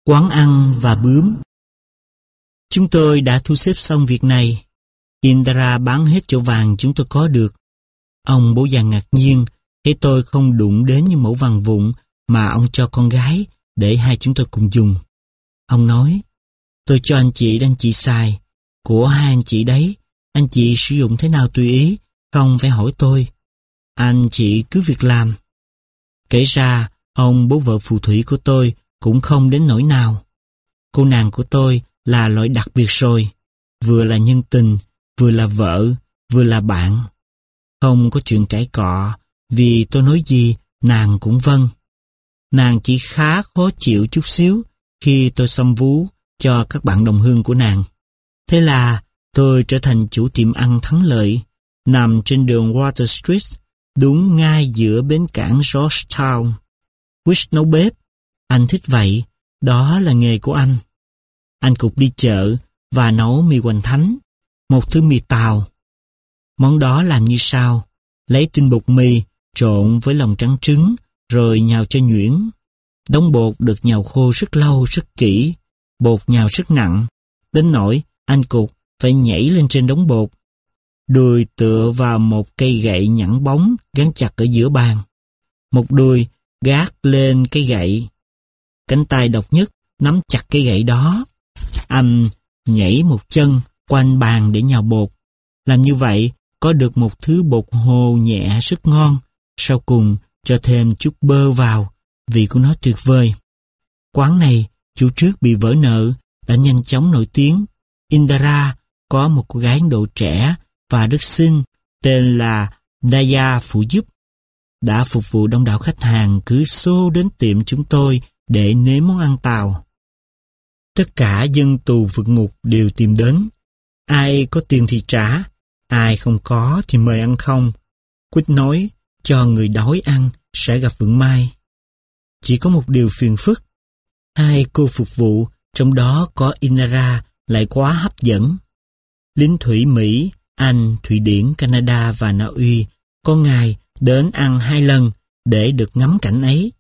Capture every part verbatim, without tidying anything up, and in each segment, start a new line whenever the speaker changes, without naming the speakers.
Quán ăn và bướm. Chúng tôi đã thu xếp xong việc này. Indra bán hết chỗ vàng chúng tôi có được. Ông bố già ngạc nhiên thấy tôi không đụng đến những mẫu vàng vụn mà ông cho con gái để hai chúng tôi cùng dùng. Ông nói, tôi cho anh chị anh chị xài. Của hai anh chị đấy, anh chị sử dụng thế nào tùy ý, không phải hỏi tôi. Anh chị cứ việc làm. Kể ra, ông bố vợ phù thủy của tôi cũng không đến nỗi nào. Cô nàng của tôi là loại đặc biệt rồi, vừa là nhân tình, vừa là vợ, vừa là bạn. Không có chuyện cãi cọ, vì tôi nói gì, nàng cũng vâng. Nàng chỉ khá khó chịu chút xíu khi tôi xăm vú cho các bạn đồng hương của nàng. Thế là tôi trở thành chủ tiệm ăn thắng lợi, nằm trên đường Water Street, đúng ngay giữa bến cảng Georgetown. Wish nấu bếp, anh thích vậy, đó là nghề của anh. Anh cục đi chợ và nấu mì hoành thánh, một thứ mì tàu. Món đó làm như sau: lấy tinh bột mì trộn với lòng trắng trứng rồi nhào cho nhuyễn. Đống bột được nhào khô rất lâu rất kỹ, bột nhào rất nặng, đến nỗi anh cục phải nhảy lên trên đống bột. Đùi tựa vào một cây gậy nhẵn bóng gắn chặt ở giữa bàn. Một đùi gác lên cây gậy. Cánh tay độc nhất nắm chặt cây gậy đó. Anh nhảy một chân quanh bàn để nhào bột. Làm như vậy có được một thứ bột hồ nhẹ rất ngon. Sau cùng cho thêm chút bơ vào, vị của nó tuyệt vời. Quán này chủ trước bị vỡ nợ đã nhanh chóng nổi tiếng. Indra có một cô gái Ấn Độ trẻ và rất xinh tên là Daya phụ giúp, đã phục vụ đông đảo khách hàng cứ xô đến tiệm chúng tôi để nếm món ăn Tàu. Tất cả dân tù vượt ngục đều tìm đến. Ai có tiền thì trả, ai không có thì mời ăn không. Quýt nói cho người đói ăn sẽ gặp vượng mai. Chỉ có một điều phiền phức, hai cô phục vụ, trong đó có Indra, lại quá hấp dẫn. Lính thủy Mỹ, Anh, Thụy Điển, Canada và Na Uy có ngày đến ăn hai lần để được ngắm cảnh ấy.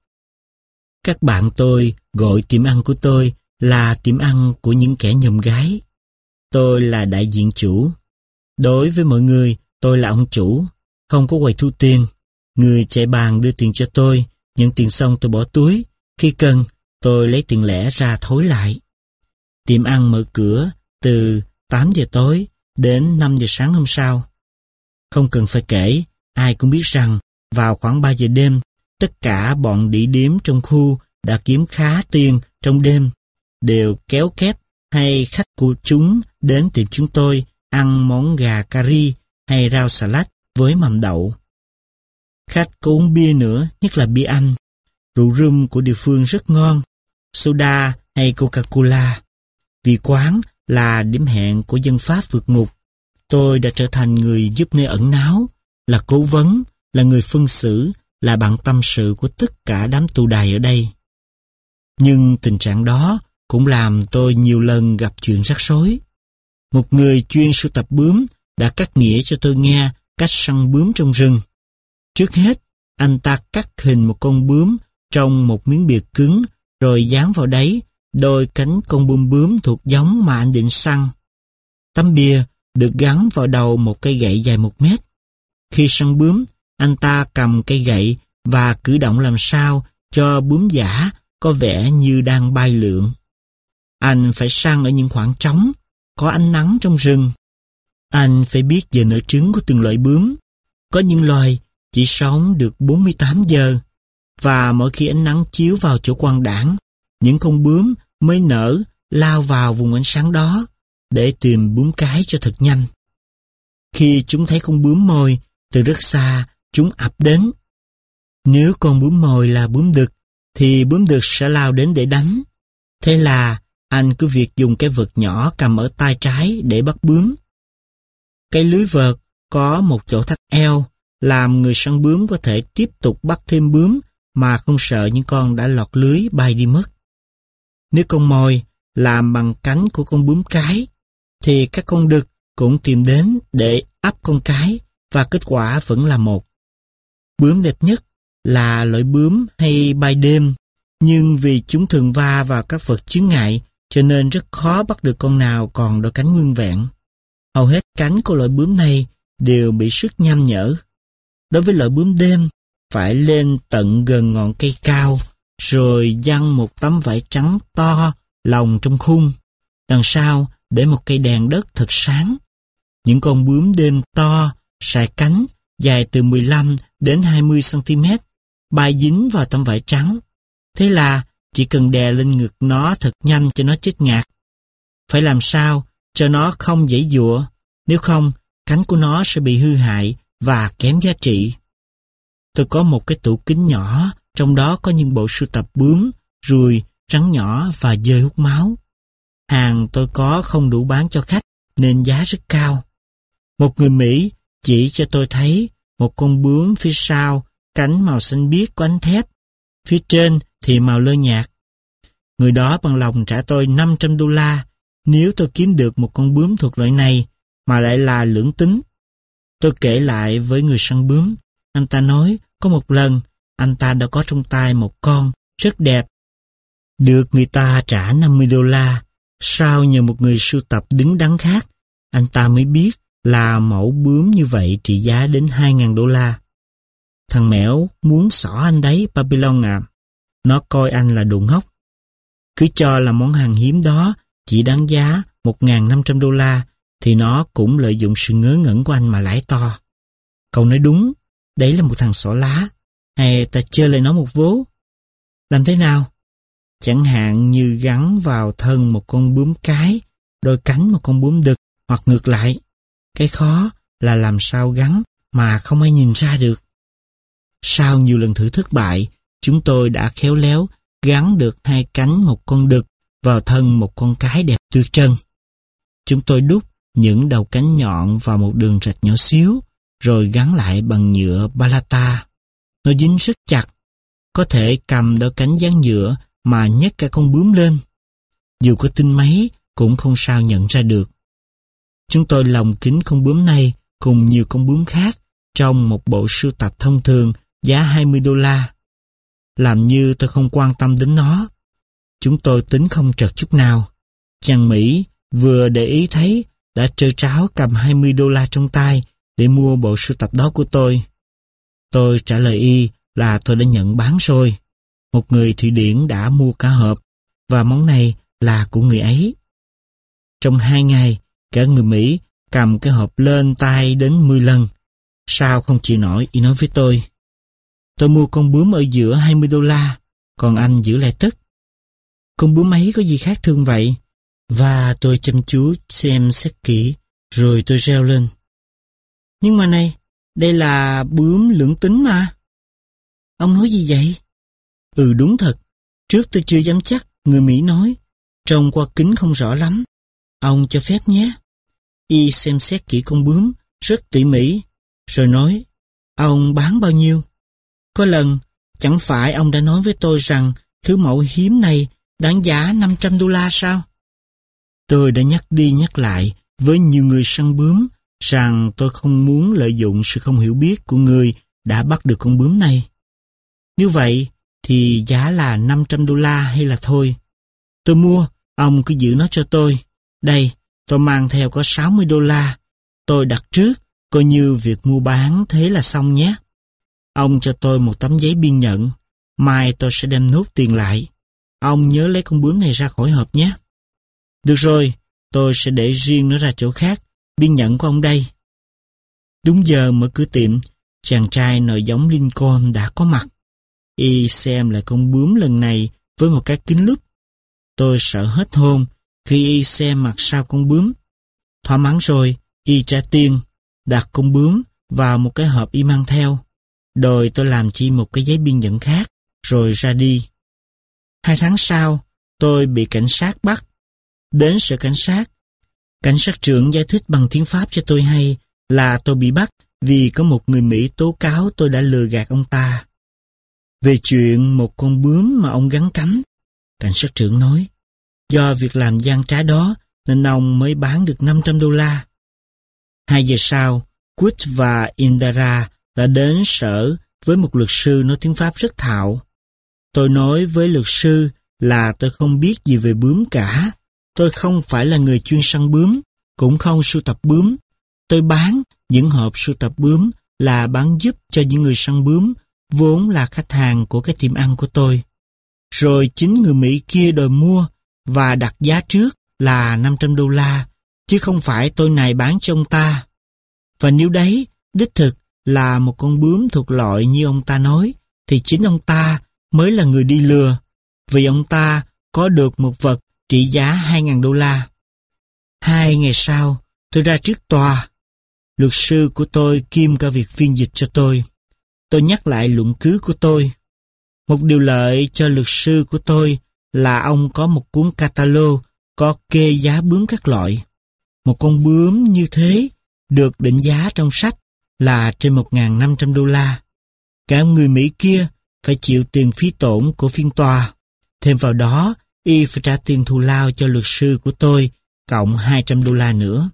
Các bạn tôi gọi tiệm ăn của tôi là tiệm ăn của những kẻ nhòm gái. Tôi là đại diện chủ. Đối với mọi người, tôi là ông chủ, không có quầy thu tiền. Người chạy bàn đưa tiền cho tôi, nhận tiền xong tôi bỏ túi. Khi cần, tôi lấy tiền lẻ ra thối lại. Tiệm ăn mở cửa từ tám giờ tối đến năm giờ sáng hôm sau. Không cần phải kể, ai cũng biết rằng vào khoảng ba giờ đêm, tất cả bọn đĩ điếm trong khu đã kiếm khá tiền trong đêm, đều kéo kép hay khách của chúng đến tiệm chúng tôi ăn món gà cari hay rau salad với mầm đậu. Khách có uống bia nữa, nhất là bia Anh. Rượu rum của địa phương rất ngon, soda hay Coca-Cola. Vì quán là điểm hẹn của dân Pháp vượt ngục, tôi đã trở thành người giúp nơi ẩn náu, là cố vấn, là người phân xử, là bạn tâm sự của tất cả đám tù đày ở đây. Nhưng tình trạng đó cũng làm tôi nhiều lần gặp chuyện rắc rối. Một người chuyên sưu tập bướm đã cắt nghĩa cho tôi nghe cách săn bướm trong rừng. Trước hết, anh ta cắt hình một con bướm trong một miếng bìa cứng, rồi dán vào đấy đôi cánh con bướm bướm thuộc giống mà anh định săn. Tấm bìa được gắn vào đầu một cây gậy dài một mét. Khi săn bướm, anh ta cầm cây gậy và cử động làm sao cho bướm giả có vẻ như đang bay lượn. Anh phải săn ở những khoảng trống, có ánh nắng trong rừng. Anh phải biết giờ nở trứng của từng loại bướm. Có những loài chỉ sống được bốn mươi tám giờ, và mỗi khi ánh nắng chiếu vào chỗ quang đãng, những con bướm mới nở lao vào vùng ánh sáng đó để tìm bướm cái cho thật nhanh. Khi chúng thấy con bướm mồi, từ rất xa chúng ập đến. Nếu con bướm mồi là bướm đực, thì bướm đực sẽ lao đến để đánh. Thế là anh cứ việc dùng cái vật nhỏ cầm ở tay trái để bắt bướm. Cái lưới vợt có một chỗ thắt eo, làm người săn bướm có thể tiếp tục bắt thêm bướm mà không sợ những con đã lọt lưới bay đi mất. Nếu con mồi làm bằng cánh của con bướm cái, thì các con đực cũng tìm đến để ấp con cái, và kết quả vẫn là một. Bướm đẹp nhất là loại bướm hay bay đêm, nhưng vì chúng thường va vào các vật chướng ngại, cho nên rất khó bắt được con nào còn đôi cánh nguyên vẹn. Hầu hết cánh của loại bướm này đều bị sứt nham nhở. Đối với loại bướm đêm, phải lên tận gần ngọn cây cao, rồi giăng một tấm vải trắng to lồng trong khung. Đằng sau để một cây đèn đất thật sáng. Những con bướm đêm to, sải cánh, dài từ mười lăm đến hai mươi xăng-ti-mét, bay dính vào tấm vải trắng. Thế là chỉ cần đè lên ngực nó thật nhanh cho nó chết ngạt. Phải làm sao cho nó không giãy giụa, nếu không cánh của nó sẽ bị hư hại và kém giá trị. Tôi có một cái tủ kính nhỏ, trong đó có những bộ sưu tập bướm, ruồi, rắn nhỏ và dơi hút máu. Hàng tôi có không đủ bán cho khách nên giá rất cao. Một người Mỹ chỉ cho tôi thấy một con bướm phía sau, cánh màu xanh biếc có ánh thép, phía trên thì màu lơ nhạt. Người đó bằng lòng trả tôi năm trăm đô la nếu tôi kiếm được một con bướm thuộc loại này mà lại là lưỡng tính. Tôi kể lại với người săn bướm. Anh ta nói có một lần anh ta đã có trong tay một con rất đẹp, được người ta trả năm mươi đô la. Sau nhờ một người sưu tập đứng đắn khác, anh ta mới biết là mẫu bướm như vậy trị giá đến hai nghìn đô la. Thằng Mẻo muốn xỏ anh đấy, Babylon à. Nó coi anh là đồ ngốc. Cứ cho là món hàng hiếm đó chỉ đáng giá một nghìn năm trăm đô la, thì nó cũng lợi dụng sự ngớ ngẩn của anh mà lãi to. Cậu nói đúng, đấy là một thằng xỏ lá. Hay ta chơi lại nó một vố. Làm thế nào? Chẳng hạn như gắn vào thân một con bướm cái, đôi cánh một con bướm đực, hoặc ngược lại. Cái khó là làm sao gắn mà không ai nhìn ra được. Sau nhiều lần thử thất bại, chúng tôi đã khéo léo gắn được hai cánh một con đực vào thân một con cái đẹp tuyệt trân. Chúng tôi đúc những đầu cánh nhọn vào một đường rạch nhỏ xíu, rồi gắn lại bằng nhựa balata. Nó dính rất chặt, có thể cầm đôi cánh dán nhựa mà nhấc cả con bướm lên. Dù có tinh mấy cũng không sao nhận ra được. Chúng tôi lồng kín con bướm này cùng nhiều con bướm khác trong một bộ sưu tập thông thường giá hai mươi đô la. Làm như tôi không quan tâm đến nó. Chúng tôi tính không trật chút nào. Chàng Mỹ vừa để ý thấy đã trơ tráo cầm hai mươi đô la trong tay để mua bộ sưu tập đó của tôi. Tôi trả lời y là tôi đã nhận bán rồi. Một người Thụy Điển đã mua cả hộp, và món này là của người ấy. Trong hai ngày, cả người Mỹ cầm cái hộp lên tay đến mười lần. Sao không chịu nổi, y nói với tôi. Tôi mua con bướm ở giữa hai mươi đô la, còn anh giữ lại tất. Con bướm ấy có gì khác thường vậy? Và tôi chăm chú xem xét kỹ, rồi tôi reo lên. Nhưng mà này, đây là bướm lưỡng tính mà. Ông nói gì vậy? Ừ đúng thật, trước tôi chưa dám chắc, người Mỹ nói. Trông qua kính không rõ lắm. Ông cho phép nhé. Y xem xét kỹ con bướm, rất tỉ mỉ, rồi nói, ông bán bao nhiêu? Có lần, chẳng phải ông đã nói với tôi rằng thứ mẫu hiếm này đáng giá năm trăm đô la sao? Tôi đã nhắc đi nhắc lại với nhiều người săn bướm rằng tôi không muốn lợi dụng sự không hiểu biết của người đã bắt được con bướm này. Như vậy thì giá là năm trăm đô la hay là thôi? Tôi mua, ông cứ giữ nó cho tôi. Đây, tôi mang theo có sáu mươi đô la. Tôi đặt trước, coi như việc mua bán thế là xong nhé. Ông cho tôi một tấm giấy biên nhận. Mai tôi sẽ đem nốt tiền lại. Ông nhớ lấy con bướm này ra khỏi hộp nhé. Được rồi, tôi sẽ để riêng nó ra chỗ khác. Biên nhận của ông đây. Đúng giờ mở cửa tiệm, chàng trai nòi giống Lincoln đã có mặt. Y xem lại con bướm lần này với một cái kính lúp. Tôi sợ hết hồn khi y xem mặt sau con bướm. Thỏa mãn rồi, y trả tiền, đặt con bướm vào một cái hộp y mang theo. Rồi tôi làm chi một cái giấy biên nhận khác, rồi ra đi. Hai tháng sau, tôi bị cảnh sát bắt. Đến sở cảnh sát, cảnh sát trưởng giải thích bằng tiếng Pháp cho tôi hay là tôi bị bắt vì có một người Mỹ tố cáo tôi đã lừa gạt ông ta. Về chuyện một con bướm mà ông gắn cánh, cảnh sát trưởng nói, do việc làm gian trá đó nên ông mới bán được năm trăm đô la. Hai giờ sau, Quýt và Indara đã đến sở với một luật sư nói tiếng Pháp rất thạo. Tôi nói với luật sư là tôi không biết gì về bướm cả. Tôi không phải là người chuyên săn bướm, cũng không sưu tập bướm. Tôi bán những hộp sưu tập bướm là bán giúp cho những người săn bướm, vốn là khách hàng của cái tiệm ăn của tôi. Rồi chính người Mỹ kia đòi mua và đặt giá trước là năm trăm đô la, chứ không phải tôi này bán cho ông ta. Và nếu đấy đích thực là một con bướm thuộc loại như ông ta nói, thì chính ông ta mới là người đi lừa, vì ông ta có được một vật trị giá hai nghìn đô la. Hai ngày sau, tôi ra trước tòa. Luật sư của tôi kiêm cả việc phiên dịch cho tôi. Tôi nhắc lại luận cứ của tôi. Một điều lợi cho luật sư của tôi là ông có một cuốn catalog có kê giá bướm các loại. Một con bướm như thế được định giá trong sách là trên một nghìn năm trăm đô la. Cả người Mỹ kia phải chịu tiền phí tổn của phiên tòa. Thêm vào đó, y phải trả tiền thù lao cho luật sư của tôi, cộng hai trăm đô la nữa.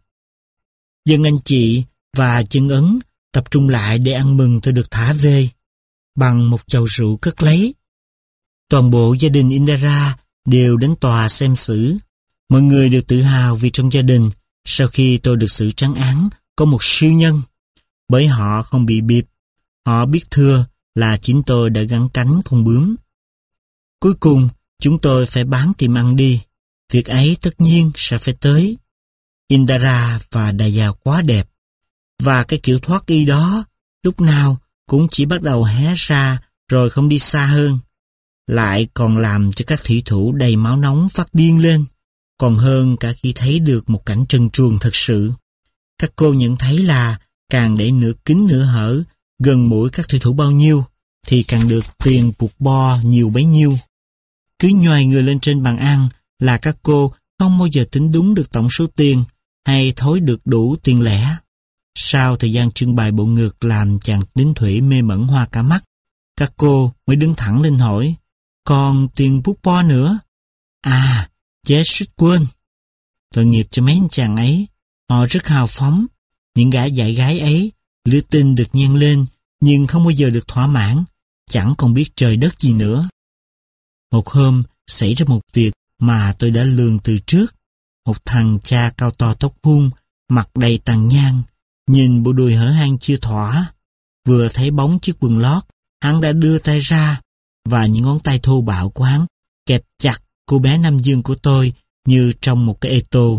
Dân anh chị và chân Ấn tập trung lại để ăn mừng tôi được thả về, bằng một chầu rượu cất lấy. Toàn bộ gia đình Indira đều đến tòa xem xử. Mọi người đều tự hào vì trong gia đình, sau khi tôi được xử trắng án, có một siêu nhân. Bởi họ không bị bịp, họ biết thưa là chính tôi đã gắn cánh con bướm. Cuối cùng, chúng tôi phải bán tiệm ăn đi. Việc ấy tất nhiên sẽ phải tới. Indira và Daya quá đẹp. Và cái kiểu thoát y đó, lúc nào cũng chỉ bắt đầu hé ra rồi không đi xa hơn. Lại còn làm cho các thủy thủ đầy máu nóng phát điên lên, còn hơn cả khi thấy được một cảnh trần truồng thật sự. Các cô nhận thấy là càng để nửa kín nửa hở gần mũi các thủy thủ bao nhiêu, thì càng được tiền buộc bo nhiều bấy nhiêu. Cứ nhoài người lên trên bàn ăn là các cô không bao giờ tính đúng được tổng số tiền hay thối được đủ tiền lẻ. Sau thời gian trưng bày bộ ngực làm chàng lính thủy mê mẩn hoa cả mắt, các cô mới đứng thẳng lên hỏi, còn tiền bút bo nữa? À, chết suýt quên. Tội nghiệp cho mấy anh chàng ấy, họ rất hào phóng. Những gã dạy gái ấy, lửa tinh được nhen lên, nhưng không bao giờ được thỏa mãn, chẳng còn biết trời đất gì nữa. Một hôm, xảy ra một việc mà tôi đã lường từ trước. Một thằng cha cao to tóc hung, mặt đầy tàn nhang, nhìn bộ đùi hở hang chưa thỏa. Vừa thấy bóng chiếc quần lót, hắn đã đưa tay ra, và những ngón tay thô bạo của hắn kẹp chặt cô bé Nam Dương của tôi như trong một cái ê tô.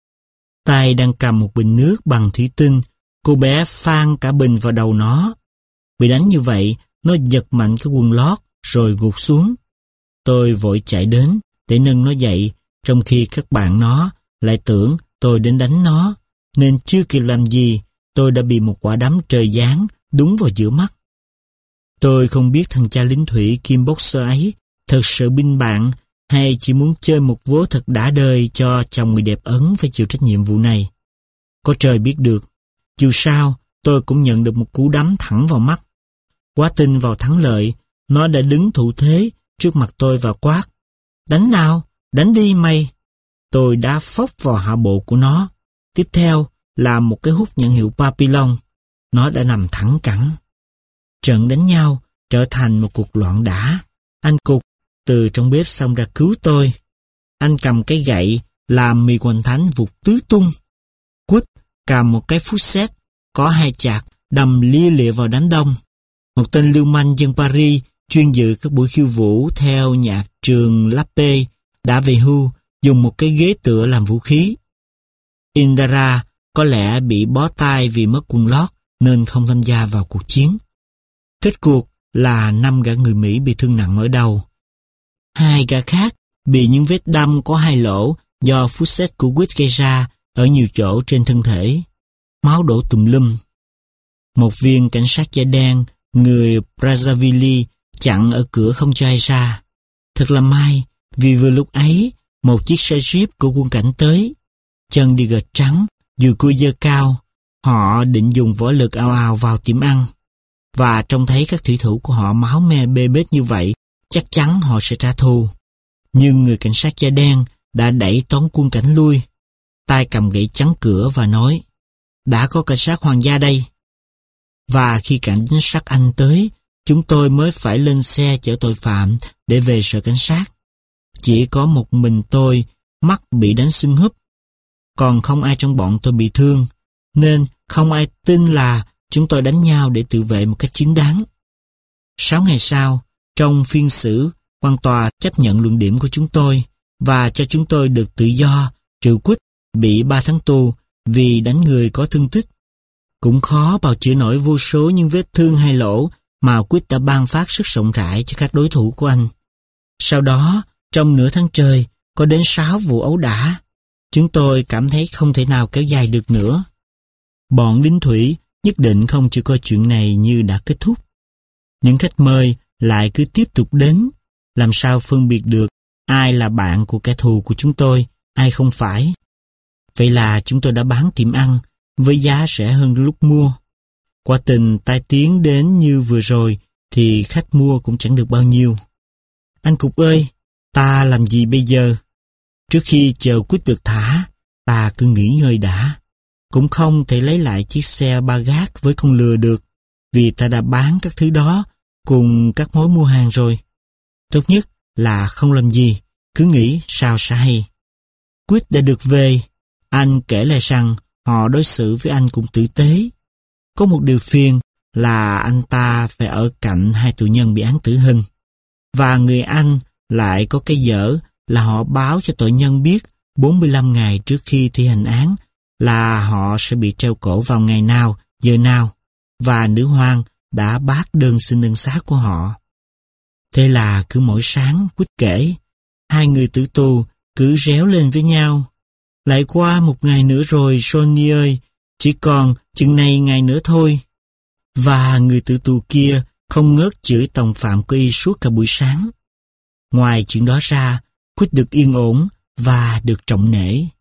Tay đang cầm một bình nước bằng thủy tinh, cô bé phang cả bình vào đầu nó. Bị đánh như vậy, nó giật mạnh cái quần lót rồi gục xuống. Tôi vội chạy đến để nâng nó dậy, trong khi các bạn nó lại tưởng tôi đến đánh nó, nên chưa kịp làm gì, tôi đã bị một quả đấm trời giáng đúng vào giữa mắt. Tôi không biết thằng cha lính thủy kim boxer ấy thật sự binh bạn hay chỉ muốn chơi một vố thật đã đời cho chồng người đẹp Ấn phải chịu trách nhiệm vụ này. Có trời biết được. Dù sao, tôi cũng nhận được một cú đấm thẳng vào mắt. Quá tin vào thắng lợi, nó đã đứng thủ thế trước mặt tôi và quát. Đánh nào, đánh đi mày. Tôi đá phốc vào hạ bộ của nó. Tiếp theo là một cái hút nhãn hiệu Papillon. Nó đã nằm thẳng cẳng. Trận đánh nhau trở thành một cuộc loạn đả. Anh Cục từ trong bếp xông ra cứu tôi. Anh cầm cái gậy làm mì hoành thánh vụt tứ tung. Quýt cầm một cái phút xét có hai chạc đâm lia lịa vào đám đông. Một tên lưu manh dân Paris chuyên dự các buổi khiêu vũ theo nhạc trường Lappe đã về hưu, dùng một cái ghế tựa làm vũ khí. Indira có lẽ bị bó tay vì mất quần lót nên không tham gia vào cuộc chiến. Kết cuộc là năm gã người Mỹ bị thương nặng ở đầu. Hai gã khác bị những vết đâm có hai lỗ do phút xét của quýt gây ra ở nhiều chỗ trên thân thể. Máu đổ tùm lum. Một viên cảnh sát da đen người Brazzaville chặn ở cửa không cho ai ra. Thật là may, vì vừa lúc ấy một chiếc xe jeep của quân cảnh tới. Chân đi gợt trắng, dùi cui giơ cao. Họ định dùng võ lực ào ào vào tiệm ăn. Và trông thấy các thủy thủ của họ máu me bê bết như vậy, chắc chắn họ sẽ trả thù. Nhưng người cảnh sát da đen đã đẩy toán quân cảnh lui, tay cầm gậy chắn cửa và nói, đã có cảnh sát hoàng gia đây. Và khi cảnh sát Anh tới, chúng tôi mới phải lên xe chở tội phạm để về sở cảnh sát. Chỉ có một mình tôi mắt bị đánh sưng húp, còn không ai trong bọn tôi bị thương, nên không ai tin là chúng tôi đánh nhau để tự vệ một cách chính đáng. Sáu ngày sau, trong phiên xử, quan tòa chấp nhận luận điểm của chúng tôi và cho chúng tôi được tự do, trừ Quýt bị ba tháng tù vì đánh người có thương tích. Cũng khó bào chữa nổi vô số những vết thương hay lỗ mà Quýt đã ban phát sức rộng rãi cho các đối thủ của anh. Sau đó, trong nửa tháng trời, có đến sáu vụ ấu đả. Chúng tôi cảm thấy không thể nào kéo dài được nữa. Bọn lính thủy nhất định không chỉ coi chuyện này như đã kết thúc. Những khách mời lại cứ tiếp tục đến. Làm sao phân biệt được ai là bạn của kẻ thù của chúng tôi, ai không phải. Vậy là chúng tôi đã bán tiệm ăn với giá rẻ hơn lúc mua. Quả tình tai tiếng đến như vừa rồi thì khách mua cũng chẳng được bao nhiêu. Anh Cục ơi, ta làm gì bây giờ? Trước khi chờ Quýt được thả, ta cứ nghỉ ngơi đã. Cũng không thể lấy lại chiếc xe ba gác với con lừa được, vì ta đã bán các thứ đó cùng các mối mua hàng rồi. Tốt nhất là không làm gì, cứ nghĩ sao sẽ hay. Quýt đã được về, anh kể lại rằng họ đối xử với anh cũng tử tế. Có một điều phiền là anh ta phải ở cạnh hai tù nhân bị án tử hình. Và người Anh lại có cái dở là họ báo cho tội nhân biết bốn mươi lăm ngày trước khi thi hành án là họ sẽ bị treo cổ vào ngày nào, giờ nào, và nữ hoàng đã bác đơn xin ân xá của họ. Thế là cứ mỗi sáng, Quýt kể, hai người tử tù cứ réo lên với nhau. Lại qua một ngày nữa rồi, Johnny ơi, chỉ còn chừng này ngày nữa thôi. Và người tử tù kia không ngớt chửi tòng phạm của y suốt cả buổi sáng. Ngoài chuyện đó ra, Quýt được yên ổn và được trọng nể.